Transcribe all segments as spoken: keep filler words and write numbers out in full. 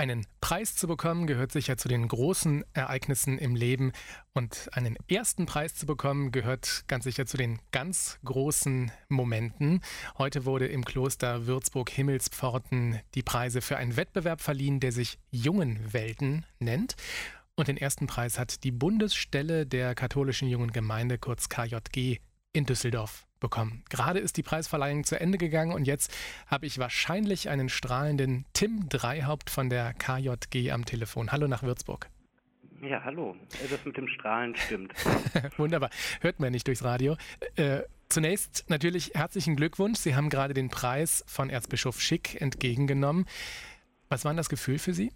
Einen Preis zu bekommen, gehört sicher zu den großen Ereignissen im Leben. Und einen ersten Preis zu bekommen, gehört ganz sicher zu den ganz großen Momenten. Heute wurde im Kloster Würzburg-Himmelspforten die Preise für einen Wettbewerb verliehen, der sich Jungen Welten nennt. Und den ersten Preis hat die Bundesstelle der katholischen Jungen Gemeinde, kurz K J G, in Düsseldorf bekommen. Gerade ist die Preisverleihung zu Ende gegangen und jetzt habe ich wahrscheinlich einen strahlenden Tim Dreihaupt von der K J G am Telefon. Hallo nach Würzburg. Ja, hallo. Das mit dem Strahlen stimmt. Wunderbar. Hört man nicht durchs Radio. Äh, zunächst natürlich herzlichen Glückwunsch. Sie haben gerade den Preis von Erzbischof Schick entgegengenommen. Was war denn das Gefühl für Sie?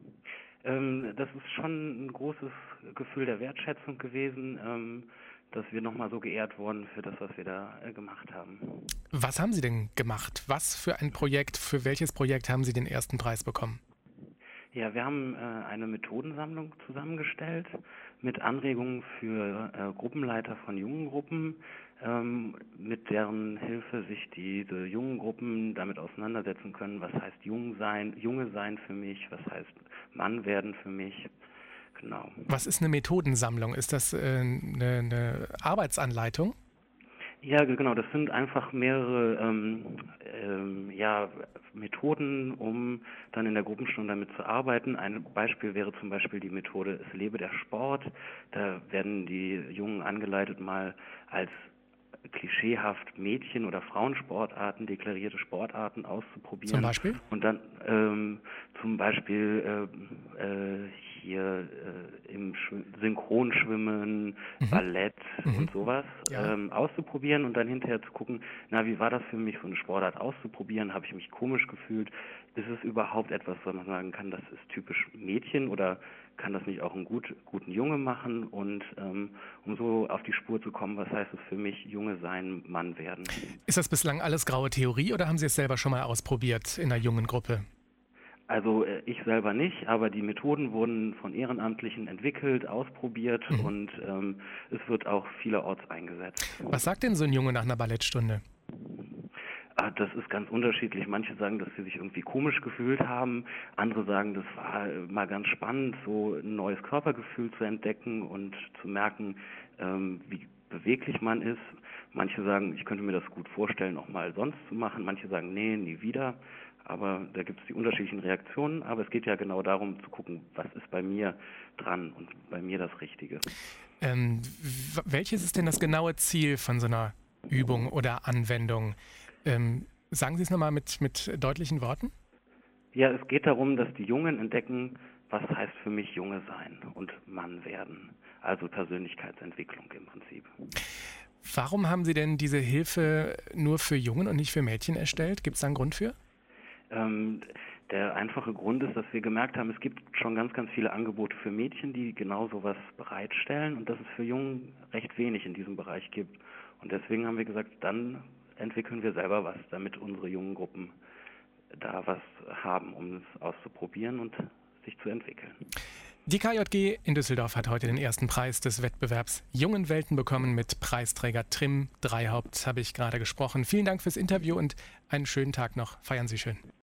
Ähm, das ist schon ein großes Gefühl der Wertschätzung gewesen, ähm, dass wir nochmal so geehrt wurden für das, was wir da äh, gemacht haben. Was haben Sie denn gemacht? Was für ein Projekt, für welches Projekt haben Sie den ersten Preis bekommen? Ja, wir haben äh, eine Methodensammlung zusammengestellt mit Anregungen für äh, Gruppenleiter von jungen Gruppen, ähm, mit deren Hilfe sich diese jungen Gruppen damit auseinandersetzen können, was heißt jung sein, Junge sein für mich, was heißt Mann werden für mich. Genau. Was ist eine Methodensammlung? Ist das äh, eine, eine Arbeitsanleitung? Ja, genau. Das sind einfach mehrere ähm, ähm, ja, Methoden, um dann in der Gruppenstunde damit zu arbeiten. Ein Beispiel wäre zum Beispiel die Methode Es lebe der Sport. Da werden die Jungen angeleitet, mal als klischeehaft Mädchen- oder Frauensportarten, deklarierte Sportarten auszuprobieren. Zum Beispiel? Und dann ähm, zum Beispiel äh, äh, hier äh, im Schw- Synchronschwimmen, Mhm. Ballett Mhm. und sowas Ja. ähm, auszuprobieren und dann hinterher zu gucken, na, wie war das für mich, so eine Sportart auszuprobieren? Habe ich mich komisch gefühlt? Ist es überhaupt etwas, wo man sagen kann, das ist typisch Mädchen oder kann das nicht auch einen gut, guten Junge machen? Und ähm, um so auf die Spur zu kommen, was heißt es für mich, Junge sein, Mann werden? Ist das bislang alles graue Theorie oder haben Sie es selber schon mal ausprobiert in einer jungen Gruppe? Also äh, ich selber nicht, aber die Methoden wurden von Ehrenamtlichen entwickelt, ausprobiert Mhm. und ähm, es wird auch vielerorts eingesetzt. Was sagt denn so ein Junge nach einer Ballettstunde? Ah, das ist ganz unterschiedlich. Manche sagen, dass sie sich irgendwie komisch gefühlt haben. Andere sagen, das war äh, mal ganz spannend, so ein neues Körpergefühl zu entdecken und zu merken, ähm, wie beweglich man ist. Manche sagen, ich könnte mir das gut vorstellen, auch mal sonst zu machen. Manche sagen, nee, nie wieder. Aber da gibt es die unterschiedlichen Reaktionen. Aber es geht ja genau darum zu gucken, was ist bei mir dran und bei mir das Richtige. Ähm, w- welches ist denn das genaue Ziel von so einer Übung oder Anwendung? Ähm, sagen Sie es nochmal mit, mit deutlichen Worten? Ja, es geht darum, dass die Jungen entdecken, was heißt für mich Junge sein und Mann werden. Also Persönlichkeitsentwicklung im Prinzip. Warum haben Sie denn diese Hilfe nur für Jungen und nicht für Mädchen erstellt? Gibt es da einen Grund für? Ähm, der einfache Grund ist, dass wir gemerkt haben, es gibt schon ganz, ganz viele Angebote für Mädchen, die genau sowas bereitstellen und dass es für Jungen recht wenig in diesem Bereich gibt. Und deswegen haben wir gesagt, dann entwickeln wir selber was, damit unsere jungen Gruppen da was haben, um es auszuprobieren und sich zu entwickeln. Die K J G in Düsseldorf hat heute den ersten Preis des Wettbewerbs Jungen Welten bekommen. Mit Preisträger Tim Dreihaupt habe ich gerade gesprochen. Vielen Dank fürs Interview und einen schönen Tag noch. Feiern Sie schön.